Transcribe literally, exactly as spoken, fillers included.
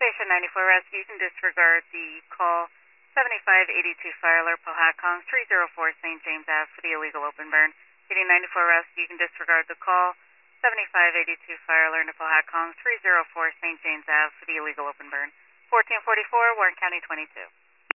Citation ninety-four Rescue, you can disregard the call seventy-five eighty-two Fireler, Pohakong, three oh four Saint James Avenue for the illegal open burn. Heading ninety-four Rescue, you can disregard the call seventy-five eighty-two Fireler, Pohakong, three oh four Saint James Avenue for the illegal open burn. fourteen forty-four, Warren County twenty-two.